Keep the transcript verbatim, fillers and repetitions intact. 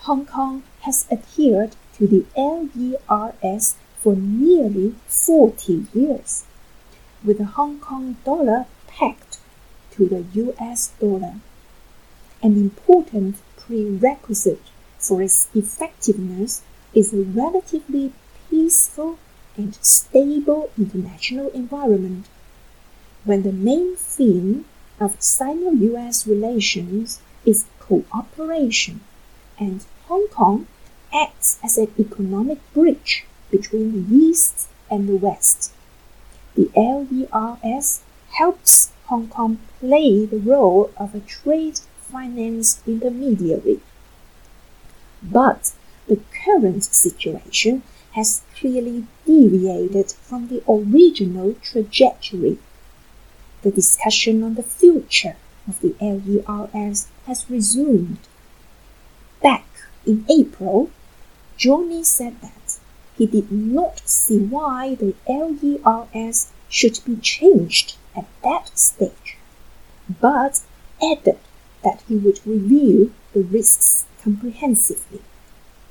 Hong Kong has adhered to the L E R S for nearly forty years, with the Hong Kong dollar pegged to the U S dollar. An important prerequisite for its effectiveness is a relatively peaceful and stable international environment. When the main theme of Sino-U S relations is cooperation, and Hong Kong acts as an economic bridge between the East and the West, the L E R S helps Hong Kong play the role of a trade finance intermediary. But the current situation has clearly deviated from the original trajectory. The discussion on the future of the L E R S has resumed. Back in April, Johnny said that he did not see why the L E R S should be changed at that stage, but added that he would review the risks comprehensively.